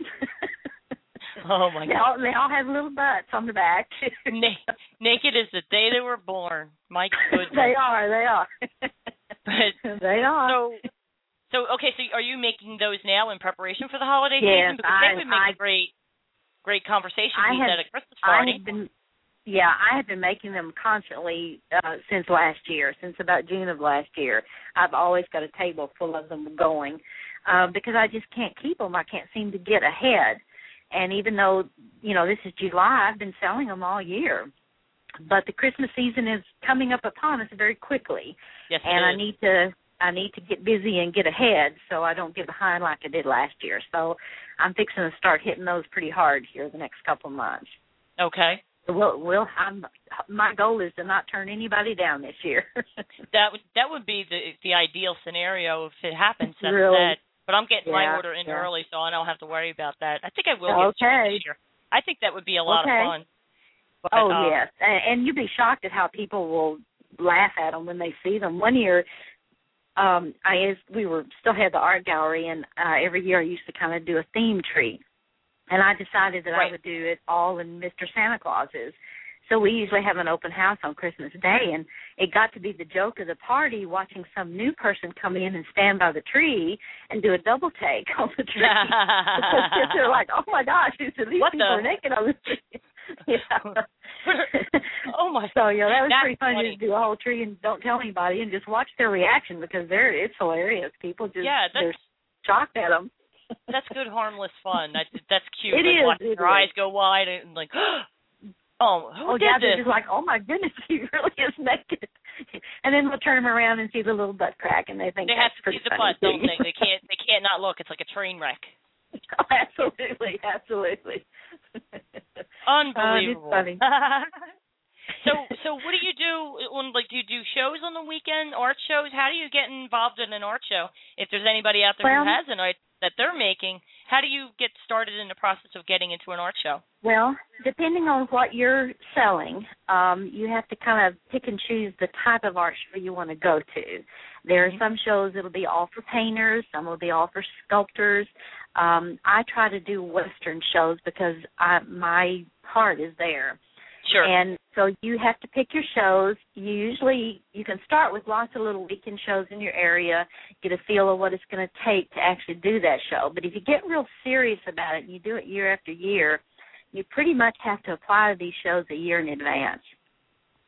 Oh my they God. all, they all have little butts on the back. Na- naked as the day they were born. My goodness. They are. They are. But they are. So, so okay. So, are you making those now in prepreparation for the holiday Yes, season? Because I- they would make I- a great, great conversation I piece have- at a Christmas party. I have been, yeah, I have been making them constantly uh, since last year, since about June of last year. I've always got a table full of them going uh, because I just can't keep them. I can't seem to get ahead. And even though, you know, this is July, I've been selling them all year. But the Christmas season is coming up upon us very quickly. Yes, it and I is. need to I need to get busy and get ahead so I don't get behind like I did last year. So I'm fixing to start hitting those pretty hard here the next couple of months. Okay. We'll, we'll, I'm, my goal is to not turn anybody down this year. That would that would be the the ideal scenario if it happens. That's Really? that. But I'm getting my Yeah, order in yeah. early, so I don't have to worry about that. I think I will get it Okay. this year. I think that would be a lot Okay. of fun. But, Oh, um, yes. And, and you'd be shocked at how people will laugh at them when they see them. One year, um, I is we were still had the art gallery, and uh, every year I used to kind of do a theme tree. And I decided that Right. I would do it all in Mister Santa Claus's. So we usually have an open house on Christmas Day, and it got to be the joke of the party watching some new person come in and stand by the tree and do a double take on the tree. Because kids are like, oh, my gosh, these people What the- are naked on the tree. Yeah. Oh, my. So, yeah, that was That's pretty fun funny. to do a whole tree and don't tell anybody and just watch their reaction because they're it's hilarious. People just, Yeah, that's- they're shocked at them. That's good, harmless fun. That, that's cute. It like is, watching it their is. eyes go wide and like, oh, who Oh, did yeah, this? they're just like, oh, my goodness, he really is naked. And then we'll turn them around and see the little butt crack, and they think They have that's to pretty see the funny, butt, don't too. they? They can't. They can't not look. It's like a train wreck. Oh, absolutely, absolutely. Unbelievable. Uh, it's funny. so, so what do you do? On, like, do you do shows on the weekend, art shows? How do you get involved in an art show? If there's anybody out there Well- who has an art that they're making, how do you get started in the process of getting into an art show? Well, depending on what you're selling, um, you have to kind of pick and choose the type of art show you want to go to. There are some shows that will be all for painters, some will be all for sculptors. Um, I try to do Western shows because I, my heart is there. Sure. And so you have to pick your shows. You usually, you can start with lots of little weekend shows in your area, get a feel of what it's going to take to actually do that show. But if you get real serious about it and you do it year after year, you pretty much have to apply to these shows a year in advance.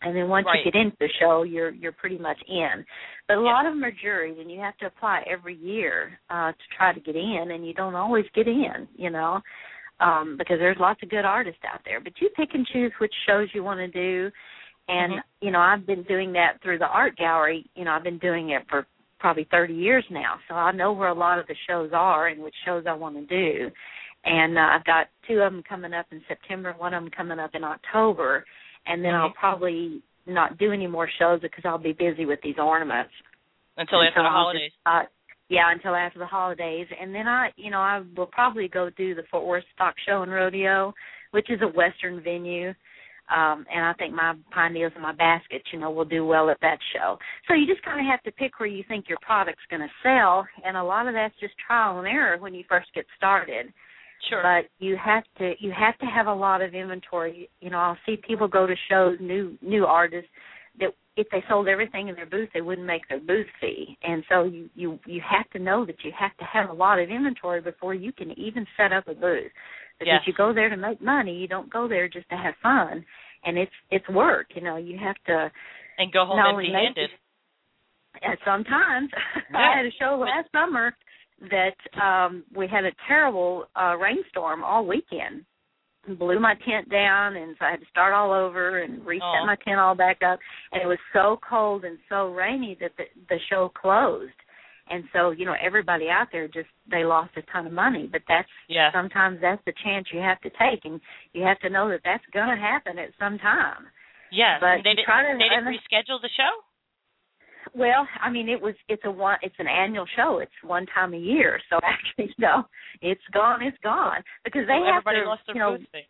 And then once right. you get into the show, you're you're pretty much in. But a yeah. lot of them are juries, and you have to apply every year uh, to try to get in, and you don't always get in, you know, um, because there's lots of good artists out there. But you pick and choose which shows you want to do. And, mm-hmm. you know, I've been doing that through the art gallery. You know, I've been doing it for probably thirty years now. So I know where a lot of the shows are and which shows I want to do. And uh, I've got two of them coming up in September, one of them coming up in October. And then I'll probably not do any more shows because I'll be busy with these ornaments. Until after the holidays. Just, uh, yeah, until after the holidays. And then I, you know, I will probably go do the Fort Worth Stock Show and Rodeo, which is a Western venue. Um, and I think my pine needles and my baskets, you know, will do well at that show. So you just kind of have to pick where you think your product's going to sell. And a lot of that's just trial and error when you first get started. Sure. But you have to you have to have a lot of inventory. You know, I'll see people go to shows, new new artists, that if they sold everything in their booth, they wouldn't make their booth fee. And so you, you, you have to know that you have to have a lot of inventory before you can even set up a booth. Because yes. you go there to make money, you don't go there just to have fun. And it's it's work, you know. You have to and go home empty-handed. And sometimes yeah. I had a show last summer that um, we had a terrible uh, rainstorm all weekend. It blew my tent down, and so I had to start all over and reset oh. my tent all back up. And it was so cold and so rainy that the, the show closed. And so, you know, everybody out there just, they lost a ton of money. But that's, yeah. sometimes that's the chance you have to take. And you have to know that that's going to happen at some time. Yes. But they, did, try to, they didn't reschedule the show? Well, I mean, it was, it's a one, it's an annual show. It's one time a year. So actually, no, it's gone, it's gone. Because they so have everybody to, lost their you know, food thing.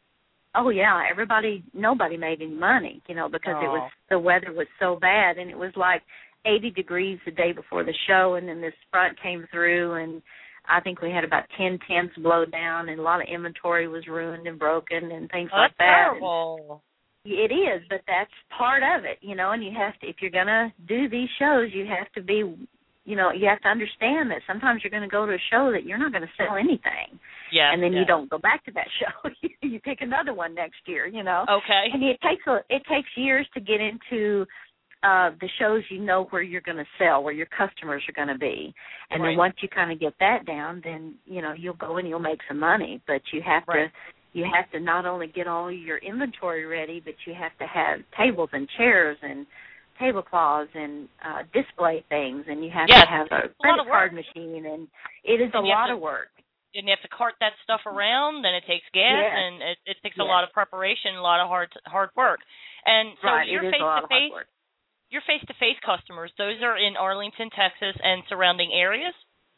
Oh, yeah, everybody, nobody made any money, you know, because oh. it was, the weather was so bad. And it was like eighty degrees the day before the show, and then this front came through, and I think we had about ten tents blow down, and a lot of inventory was ruined and broken and things oh, like that's that. Terrible. And it is, but that's part of it, you know, and you have to, if you're going to do these shows, you have to be, you know, you have to understand that sometimes you're going to go to a show that you're not going to sell anything. Yeah. And then yeah. you don't go back to that show. You pick another one next year, you know. Okay. And it takes a, it takes years to get into uh, the shows you know where you're going to sell, where your customers are going to be. And right. then once you kind of get that down, then, you know, you'll go and you'll make some money. But you have right. to you have to not only get all your inventory ready, but you have to have tables and chairs and tablecloths and uh, display things, and you have yes. to have a a credit card machine, and it is and a lot to, of work. And you have to cart that stuff around, then it takes gas, yes. and it, it takes yes. a lot of preparation, a lot of hard hard work. And so right. your it is face a lot to of hard face, work. your face to face customers, those are in Arlington, Texas, and surrounding areas.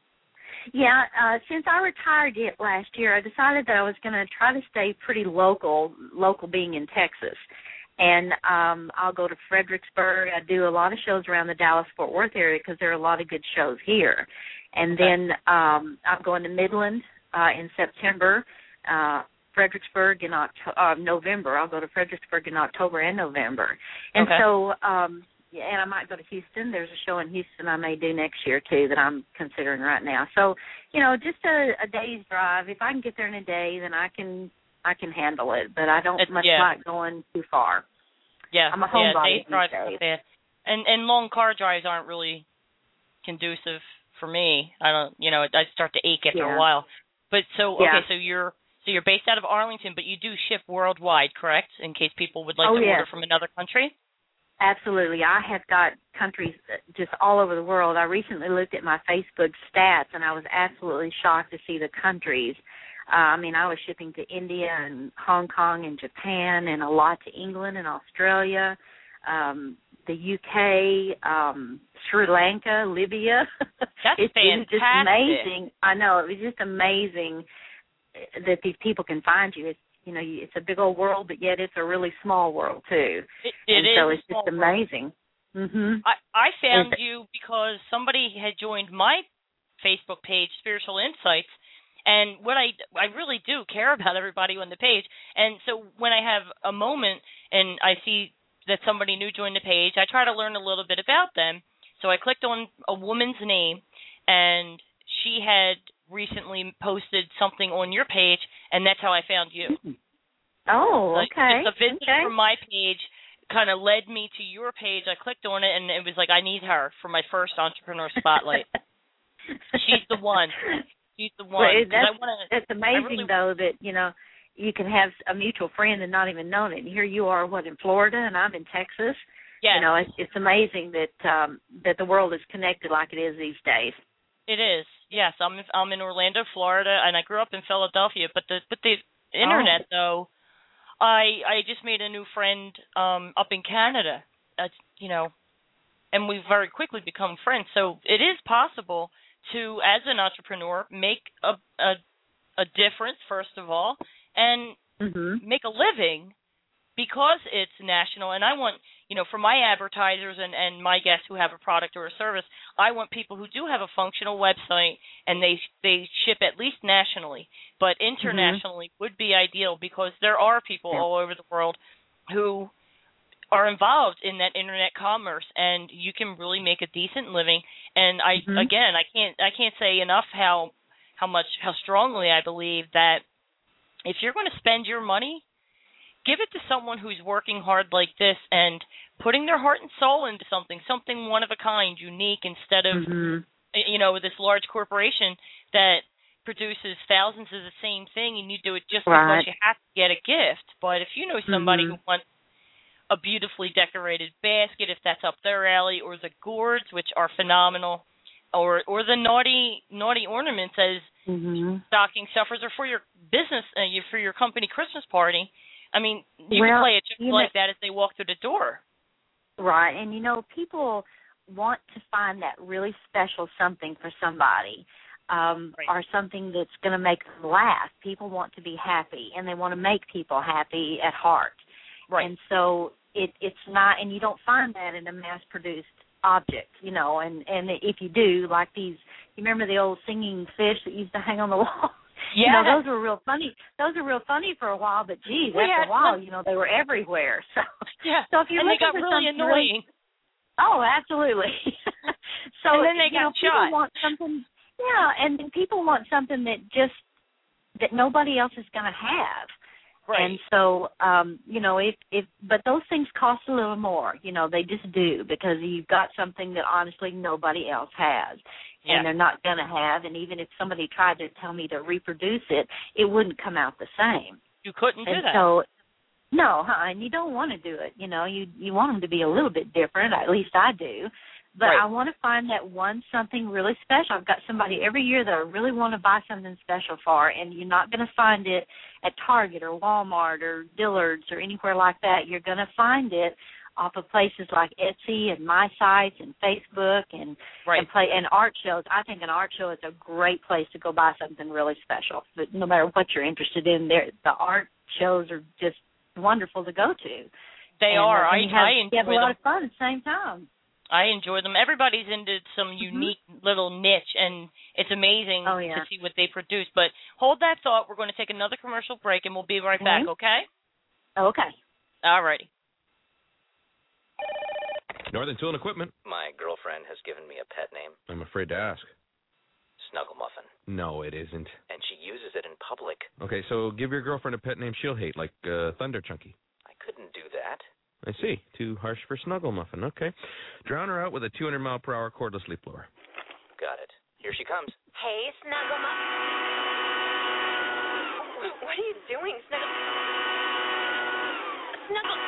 Yeah, uh, since I retired it last year, I decided that I was going to try to stay pretty local, local being in Texas. And um, I'll go to Fredericksburg. I do a lot of shows around the Dallas-Fort Worth area because there are a lot of good shows here. And okay. then um, I'm going to Midland uh, in September, uh, Fredericksburg in October, uh, November. I'll go to Fredericksburg in October and November. And okay. so um, – Yeah, and I might go to Houston. There's a show in Houston I may do next year, too, that I'm considering right now. So, you know, just a, a day's drive. If I can get there in a day, then I can I can handle it. But I don't it's, much yeah. like going too far. Yeah, I'm a homebody yeah, these drives days. Yeah. And, and long car drives aren't really conducive for me. I don't, you know, I start to ache after yeah. a while. But so, yeah. okay, so you're so you're based out of Arlington, but you do ship worldwide, correct? In case people would like oh, to yes. order from another country? Absolutely. I have got countries just all over the world. I recently looked at my Facebook stats, and I was absolutely shocked to see the countries. Uh, I mean, I was shipping to India and Hong Kong and Japan and a lot to England and Australia, um, the U K, um, Sri Lanka, Libya. That's it's, fantastic. It's just amazing. I know. It was just amazing that these people can find you. It's, You know, it's a big old world, but yet it's a really small world, too. It, it and is so it's just amazing. Mm-hmm. I, I found you because somebody had joined my Facebook page, Spiritual Insights, and what I, I really do care about everybody on the page. And so when I have a moment and I see that somebody new joined the page, I try to learn a little bit about them. So I clicked on a woman's name, and she had recently posted something on your page, and that's how I found you. Oh, like, okay. Just a visit okay. from my page kind of led me to your page. I clicked on it, and it was like, I need her for my first Entrepreneur Spotlight. She's the one. She's the one. Well, that's, I wanna, that's amazing, really, though, that, you know, you can have a mutual friend and not even known it. And here you are, what, in Florida, and I'm in Texas. Yes. You know, it's, it's amazing that um, that the world is connected like it is these days. It is. Yes, I'm I'm in Orlando, Florida, and I grew up in Philadelphia. But the but the internet, oh. though, I I just made a new friend um, up in Canada. Uh, you know, and we've very quickly become friends. So it is possible to, as an entrepreneur, make a a, a difference first of all, and mm-hmm. make a living because it's national. And I want, you know, for my advertisers and, and my guests who have a product or a service, I want people who do have a functional website and they they ship at least nationally, but internationally mm-hmm. would be ideal because there are people yeah. all over the world who are involved in that internet commerce, and you can really make a decent living. And I mm-hmm. again, I can't I can't say enough how how much how strongly I believe that if you're going to spend your money, give it to someone who's working hard like this and putting their heart and soul into something, something one of a kind, unique, instead of, mm-hmm. you know, this large corporation that produces thousands of the same thing and you do it just right. because you have to get a gift. But if you know somebody mm-hmm. who wants a beautifully decorated basket, if that's up their alley, or the gourds, which are phenomenal, or or the naughty naughty ornaments as mm-hmm. stocking stuffers, or for your business, uh, you, for your company Christmas party, I mean, you well, can play it just like know, that as they walk through the door. Right, and you know, people want to find that really special something for somebody, um, right. or something that's going to make them laugh. People want to be happy, and they want to make people happy at heart. Right. And so it, it's not, and you don't find that in a mass-produced object, you know, and, and if you do, like these, you remember the old singing fish that used to hang on the wall? Yeah. You know, those were real funny. Those were real funny for a while, but geez, we after had, a while, you know, they were everywhere. So yeah, so if you're and they got for really annoying. Really, oh, absolutely. So and then they you got know, shot. People want something, yeah, and then people want something that just that nobody else is going to have. Right. And so, um, you know, if, if but those things cost a little more, you know, they just do, because you've got something that honestly nobody else has, yeah. and they're not going to have. And even if somebody tried to tell me to reproduce it, it wouldn't come out the same. You couldn't do and that. So, no, huh, and you don't want to do it. You know, you you want them to be a little bit different. At least I do. But right. I want to find that one something really special. I've got somebody every year that I really want to buy something special for, and you're not going to find it at Target or Walmart or Dillard's or anywhere like that. You're going to find it off of places like Etsy and My Sites and Facebook and right. and play and art shows. I think an art show is a great place to go buy something really special. But no matter what you're interested in, there the art shows are just wonderful to go to. They and, are. Uh, I, you have, I enjoy you have a lot them. of fun at the same time. I enjoy them. Everybody's into some unique mm-hmm. little niche, and it's amazing oh, yeah. to see what they produce. But hold that thought. We're going to take another commercial break, and we'll be right mm-hmm. back, okay? Okay. All righty. Northern Tool and Equipment. My girlfriend has given me a pet name. I'm afraid to ask. Snuggle Muffin. No, it isn't. And she uses it in public. Okay, so give your girlfriend a pet name she'll hate, like uh, Thunder Chunky. I couldn't do that. I see. Too harsh for Snuggle Muffin. Okay. Drown her out with a two hundred mile per hour cordless leaf blower. Got it. Here she comes. Hey, Snuggle Muffin. What are you doing, Snuggle? Snuggle.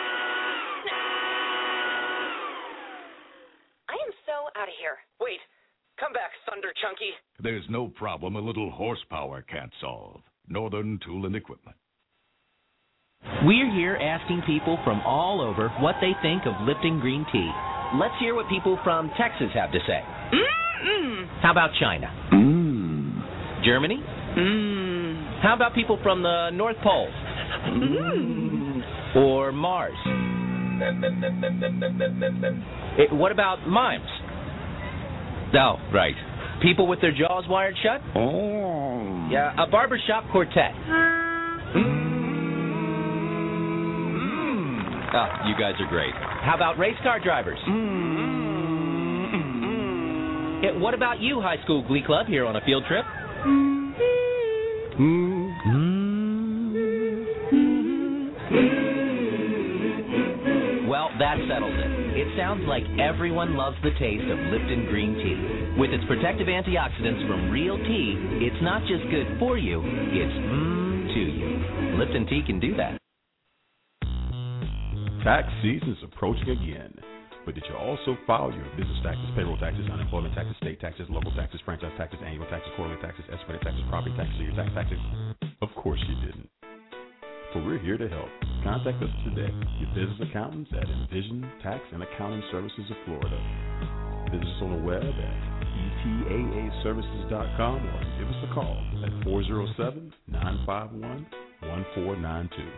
I am so out of here. Wait. Come back, Thunder Chunky. There's no problem a little horsepower can't solve. Northern Tool and Equipment. We're here asking people from all over what they think of Lipton green tea. Let's hear what people from Texas have to say. Mm-mm. How about China? Mm. Germany? Mm. How about people from the North Pole? Mm. Or Mars? It, what about mimes? Oh, right. People with their jaws wired shut? Oh. Yeah, a barbershop quartet. Mm. Oh, you guys are great. How about race car drivers? Mm-hmm. Yeah, what about you, high school glee club, here on a field trip? Mm-hmm. Well, That settles it. It sounds like everyone loves the taste of Lipton green tea. With its protective antioxidants from real tea, it's not just good for you, it's mmm to you. Lipton tea can do that. Tax season is approaching again. But did you also file your business taxes, payroll taxes, unemployment taxes, state taxes, local taxes, franchise taxes, annual taxes, quarterly taxes, estimated taxes, property taxes, your tax taxes? Of course you didn't. But we're here to help. Contact us today, your business accountants at Envision Tax and Accounting Services of Florida. Visit us on the web at e t a a services dot com or give us a call at four oh seven, nine five one, one four nine two.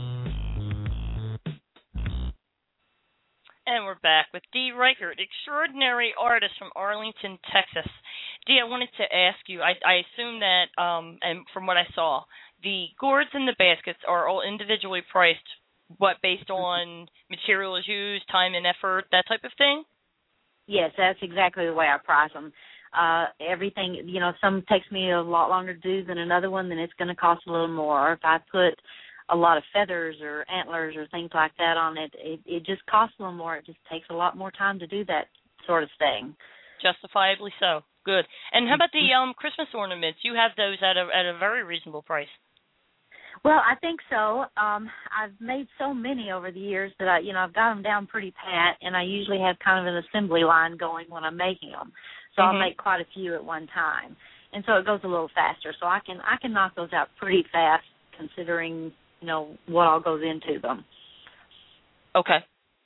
And we're back with Dee Reichert, extraordinary artist from Arlington, Texas. Dee, I wanted to ask you, I, I assume that, um, and from what I saw, the gourds and the baskets are all individually priced, what, based on materials used, time and effort, that type of thing? Yes, that's exactly the way I price them. Uh, everything, you know, if some takes me a lot longer to do than another one, then it's going to cost a little more. Or if I put a lot of feathers or antlers or things like that on it, it, it just costs a little more. It just takes a lot more time to do that sort of thing. Justifiably so. Good. And how about the um, Christmas ornaments? You have those at a at a very reasonable price. Well, I think so. Um, I've made so many over the years that I, you know, I've got them down pretty pat, and I usually have kind of an assembly line going when I'm making them. So mm-hmm. I'll make quite a few at one time, and so it goes a little faster. So I can I can knock those out pretty fast, considering, you know, what all goes into them. Okay.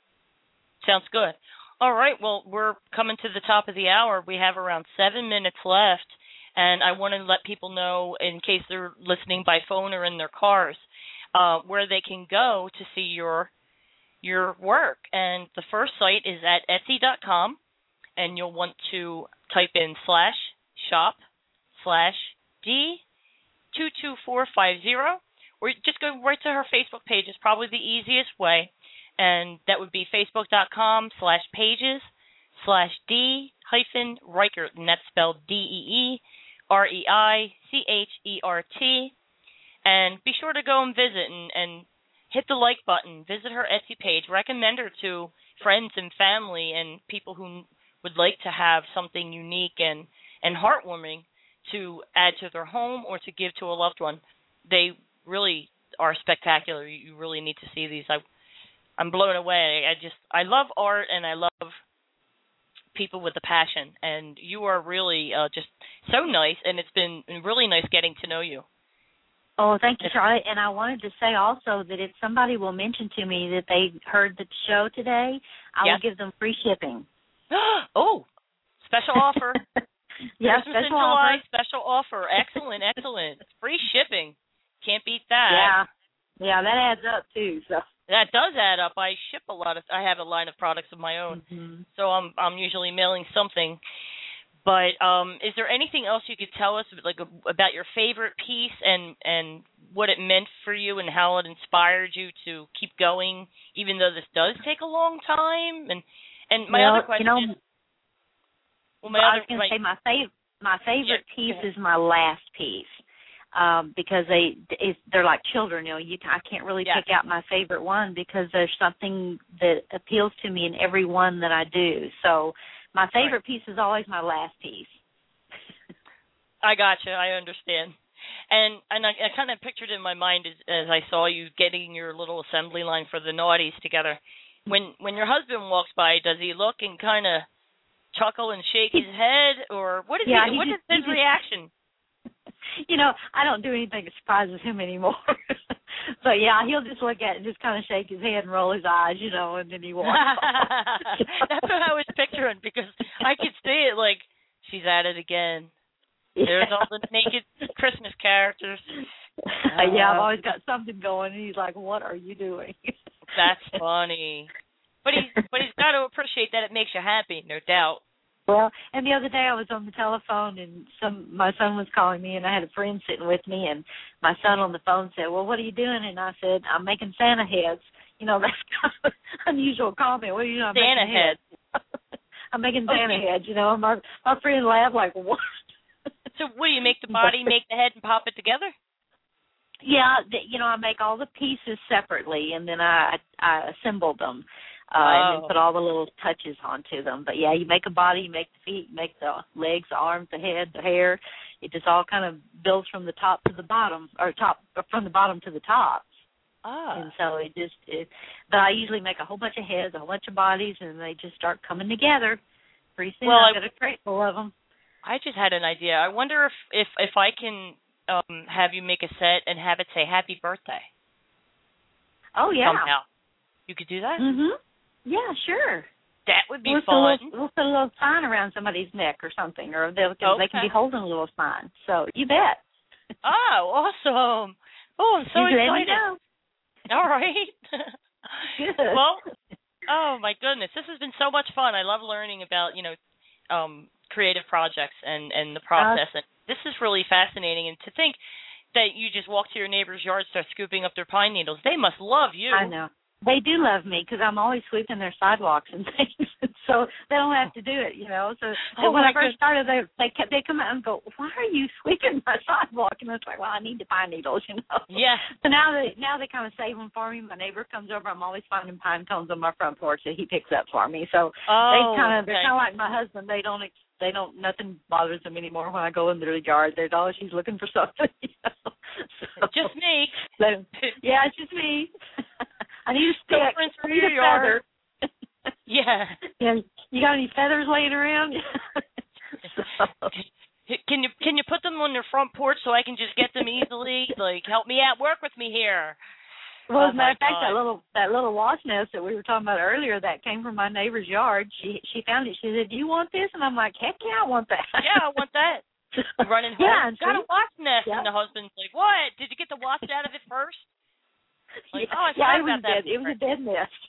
Sounds good. All right, well, we're coming to the top of the hour. We have around seven minutes left, and I want to let people know, in case they're listening by phone or in their cars, uh, where they can go to see your your work. And the first site is at etsy dot com, and you'll want to type in slash shop slash D two two four five zero. Or just go right to her Facebook page. It's probably the easiest way. And that would be facebook.com slash pages slash D hyphen Reichert. And that's spelled D E E R E I C H E R T. And be sure to go and visit and, and hit the like button. Visit her Etsy page. Recommend her to friends and family and people who would like to have something unique and, and heartwarming to add to their home or to give to a loved one. They really are spectacular. You really need to see these. I, I'm blown away. I just, I love art and I love people with a passion. And you are really uh, just so nice, and it's been really nice getting to know you. Oh, thank you, Charlotte. And I wanted to say also that if somebody will mention to me that they heard the show today, I yes. will give them free shipping. Oh, special offer. Yeah, Christmas special in July, offer. special offer. Excellent, excellent. Free shipping. Can't beat that. Yeah, yeah, that adds up too. So that does add up. I ship a lot of. I have a line of products of my own, mm-hmm. so I'm I'm usually mailing something. But um, is there anything else you could tell us, like about your favorite piece and and what it meant for you and how it inspired you to keep going, even though this does take a long time? And and my well, other question you know, is, well, my I other was going to my, say my favorite my favorite yeah, piece is my last piece. Um, because they it's, they're like children, you know. You I can't really yes. pick out my favorite one because there's something that appeals to me in every one that I do. So my favorite right. piece is always my last piece. I gotcha. I understand. And and I, I kind of pictured in my mind as, as I saw you getting your little assembly line for the naughties together. When when your husband walks by, does he look and kind of chuckle and shake his head, or what is yeah, he, he what just, is his he reaction? You know, I don't do anything that surprises him anymore. But, yeah, he'll just look at it and just kind of shake his head and roll his eyes, you know, and then he walks off. That's what I was picturing, because I could see it like, she's at it again. Yeah. There's all the naked Christmas characters. Uh, yeah, I've always got something going, and he's like, what are you doing? That's funny. But he's, but he's got to appreciate that it makes you happy, no doubt. Well, and the other day I was on the telephone, and some my son was calling me, and I had a friend sitting with me, and my son on the phone said, well, what are you doing? And I said, I'm making Santa heads. You know, that's kind of an unusual comment. What are you doing? I'm Santa making heads. heads. I'm making Santa okay. heads, you know. And my, my friend laughed like, what? So what do you make the body, make the head, and pop it together? Yeah, the, you know, I make all the pieces separately, and then I I assemble them. uh, oh. and then put all the little touches onto them. But yeah, you make a body, you make the feet, you make the legs, the arms, the head, the hair. It just all kind of builds from the top to the bottom, or top or from the bottom to the top. Ah. And so it just, it, but I usually make a whole bunch of heads, a whole bunch of bodies, and they just start coming together. Pretty soon well, I've I, got a crate full of them. I just had an idea. I wonder if, if, if I can um, have you make a set and have it say happy birthday. Oh, yeah. Somehow. You could do that? Mm-hmm. Yeah, sure. That would be we'll fun. Put little, we'll put a little sign around somebody's neck or something, or they'll, okay. they can be holding a little sign. So you bet. Oh, awesome. Oh, I'm so you excited. Let me know. All right. Good. Well, oh, my goodness. This has been so much fun. I love learning about, you know, um, creative projects and, and the process. Uh, and this is really fascinating. And to think that you just walk to your neighbor's yard, start scooping up their pine needles. They must love you. I know. They do love me because I'm always sweeping their sidewalks and things, so they don't have to do it, you know. So oh when I goodness. first started, they they kept they come out and go, "Why are you sweeping my sidewalk?" And it's like, "Well, I need the pine needles, you know." Yeah. So now they now they kind of save them for me. My neighbor comes over. I'm always finding pine cones on my front porch that he picks up for me. So oh, they kind of okay. they're kind of like my husband. They don't they don't nothing bothers them anymore when I go in their yard. They're always she's looking for something. You know? So, just me. So, yeah, it's just me. I need a stick. I need a yard. feather. Yeah. Yeah. You got any feathers laying around? So. Can you can you put them on your front porch so I can just get them easily? Like, help me out, work with me here. Well, oh as a matter of fact, God. that little that little wasp nest that we were talking about earlier that came from my neighbor's yard. She she found it. She said, "Do you want this?" And I'm like, "Heck yeah, I want that." Yeah, I want that. Running home. Yeah, got a wasp nest, yeah. and the husband's like, "What? Did you get the wasp out of it first?" Like, yeah, oh, I yeah, forgot it was about that. dead. It was a dead nest.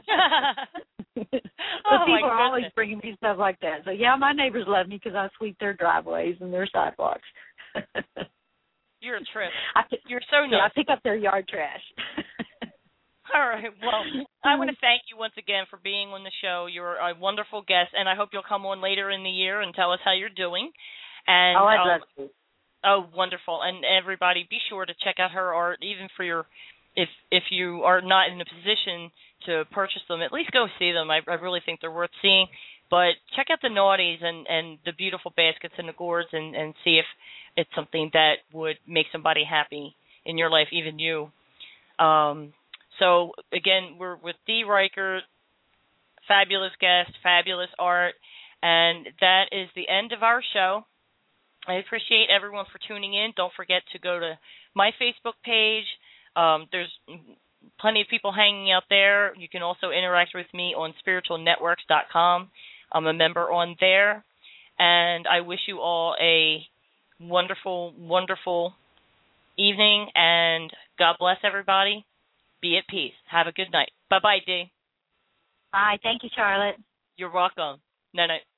Oh, but people my are always goodness. bringing me stuff like that. So yeah, my neighbors love me because I sweep their driveways and their sidewalks. You're a trip. I, You're so nice. Yeah, I pick up their yard trash. All right. Well, I want to thank you once again for being on the show. You're a wonderful guest, and I hope you'll come on later in the year and tell us how you're doing. And oh, I'd um, love to. Oh, wonderful. And everybody, be sure to check out her art, even for your, if if you are not in a position to purchase them, at least go see them. I, I really think they're worth seeing. But check out the Naughties and, and the beautiful baskets and the gourds and, and see if it's something that would make somebody happy in your life, even you. Um, so, again, we're with Dee Reichert, fabulous guest, fabulous art, and that is the end of our show. I appreciate everyone for tuning in. Don't forget to go to my Facebook page. Um, there's plenty of people hanging out there. You can also interact with me on spiritual networks dot com. I'm a member on there. And I wish you all a wonderful, wonderful evening. And God bless everybody. Be at peace. Have a good night. Bye-bye, Dee. Bye. Thank you, Charlotte. You're welcome. Night-night.